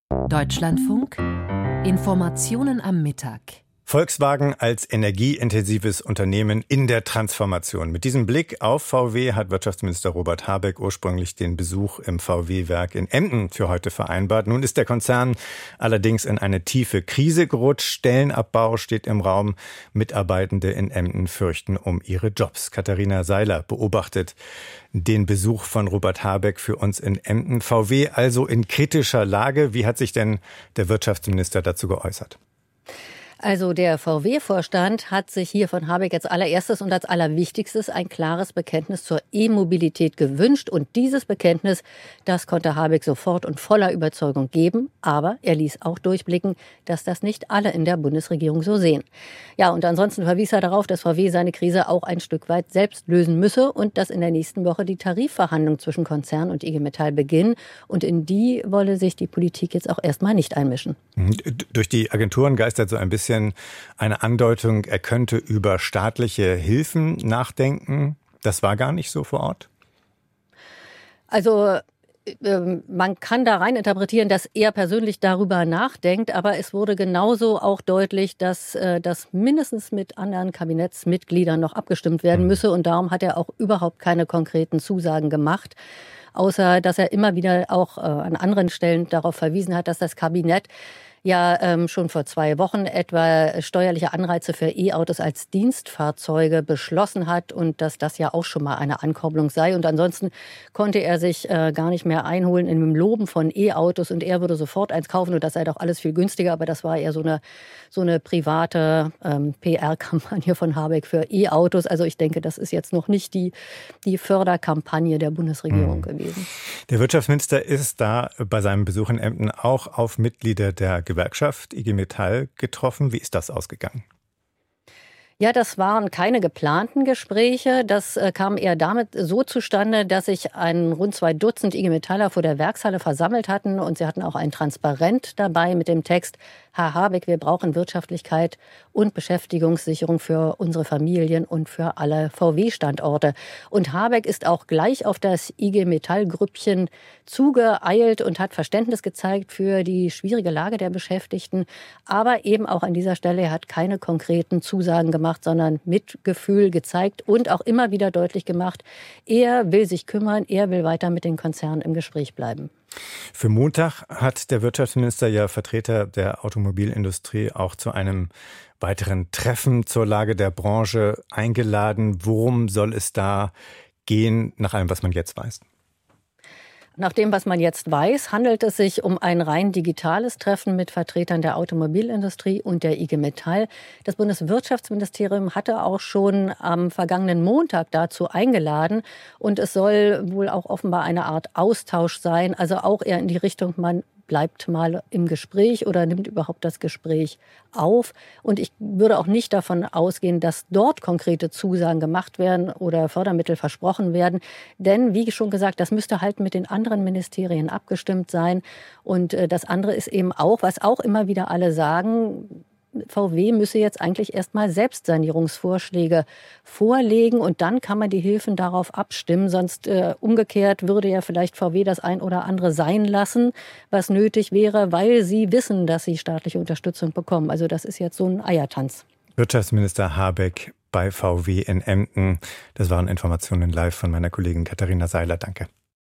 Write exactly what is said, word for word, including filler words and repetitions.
Deutschlandfunk. Informationen am Mittag. Volkswagen als energieintensives Unternehmen in der Transformation. Mit diesem Blick auf V W hat Wirtschaftsminister Robert Habeck ursprünglich den Besuch im V W-Werk in Emden für heute vereinbart. Nun ist der Konzern allerdings in eine tiefe Krise gerutscht. Stellenabbau steht im Raum. Mitarbeitende in Emden fürchten um ihre Jobs. Katharina Seiler beobachtet den Besuch von Robert Habeck für uns in Emden. V W also in kritischer Lage. Wie hat sich denn der Wirtschaftsminister dazu geäußert? Also der V W-Vorstand hat sich hier von Habeck als allererstes und als allerwichtigstes ein klares Bekenntnis zur E-Mobilität gewünscht. Und dieses Bekenntnis, das konnte Habeck sofort und voller Überzeugung geben. Aber er ließ auch durchblicken, dass das nicht alle in der Bundesregierung so sehen. Ja, und ansonsten verwies er darauf, dass V W seine Krise auch ein Stück weit selbst lösen müsse und dass in der nächsten Woche die Tarifverhandlungen zwischen Konzern und I G Metall beginnen. Und in die wolle sich die Politik jetzt auch erstmal nicht einmischen. Durch die Agenturen geistert so ein bisschen eine Andeutung, er könnte über staatliche Hilfen nachdenken. Das war gar nicht so vor Ort? Also man kann da rein interpretieren, dass er persönlich darüber nachdenkt, aber es wurde genauso auch deutlich, dass das mindestens mit anderen Kabinettsmitgliedern noch abgestimmt werden müsse und darum hat er auch überhaupt keine konkreten Zusagen gemacht. Außer, dass er immer wieder auch äh, an anderen Stellen darauf verwiesen hat, dass das Kabinett ja ähm, schon vor zwei Wochen etwa steuerliche Anreize für E-Autos als Dienstfahrzeuge beschlossen hat und dass das ja auch schon mal eine Ankurbelung sei. Und ansonsten konnte er sich äh, gar nicht mehr einholen in dem Loben von E-Autos und er würde sofort eins kaufen und das sei doch alles viel günstiger. Aber das war eher so eine, so eine private ähm, P R-Kampagne von Habeck für E-Autos. Also ich denke, das ist jetzt noch nicht die, die Förderkampagne der Bundesregierung mhm. gewesen. Der Wirtschaftsminister ist da bei seinem Besuch in Emden auch auf Mitglieder der Gewerkschaft I G Metall getroffen. Wie ist das ausgegangen? Ja, das waren keine geplanten Gespräche. Das äh, kam eher damit so zustande, dass sich ein rund zwei Dutzend I G Metaller vor der Werkshalle versammelt hatten und sie hatten auch ein Transparent dabei mit dem Text: Herr Habeck, wir brauchen Wirtschaftlichkeit und Beschäftigungssicherung für unsere Familien und für alle V W-Standorte. Und Habeck ist auch gleich auf das I G Metall-Grüppchen zugeeilt und hat Verständnis gezeigt für die schwierige Lage der Beschäftigten. Aber eben auch an dieser Stelle, er hat keine konkreten Zusagen gemacht, sondern Mitgefühl gezeigt und auch immer wieder deutlich gemacht, er will sich kümmern, er will weiter mit den Konzernen im Gespräch bleiben. Für Montag hat der Wirtschaftsminister ja Vertreter der Automobilindustrie auch zu einem weiteren Treffen zur Lage der Branche eingeladen. Worum soll es da gehen, nach allem, was man jetzt weiß? Nach dem, was man jetzt weiß, handelt es sich um ein rein digitales Treffen mit Vertretern der Automobilindustrie und der I G Metall. Das Bundeswirtschaftsministerium hatte auch schon am vergangenen Montag dazu eingeladen. Und es soll wohl auch offenbar eine Art Austausch sein, also auch eher in die Richtung, man bleibt mal im Gespräch oder nimmt überhaupt das Gespräch auf. Und ich würde auch nicht davon ausgehen, dass dort konkrete Zusagen gemacht werden oder Fördermittel versprochen werden. Denn, wie schon gesagt, das müsste halt mit den anderen Ministerien abgestimmt sein. Und das andere ist eben auch, was auch immer wieder alle sagen, V W müsse jetzt eigentlich erstmal Selbstsanierungsvorschläge vorlegen und dann kann man die Hilfen darauf abstimmen. Sonst äh, umgekehrt würde ja vielleicht V W das ein oder andere sein lassen, was nötig wäre, weil sie wissen, dass sie staatliche Unterstützung bekommen. Also das ist jetzt so ein Eiertanz. Wirtschaftsminister Habeck bei V W in Emden. Das waren Informationen live von meiner Kollegin Katharina Seiler. Danke.